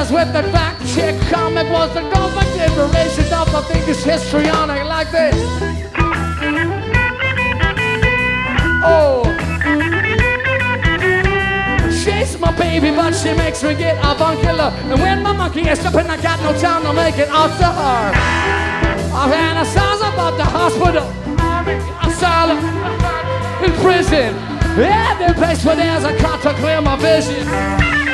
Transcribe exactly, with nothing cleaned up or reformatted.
As with the fact check comic was the government liberation of the thing is histrionic like this. Oh, she's my baby, but she makes me get avuncular. And when my monkey is jumping, I got no time to make it up to her. I've fantasized about the hospital, asylum, in prison, every place where there's a cop to clear my vision.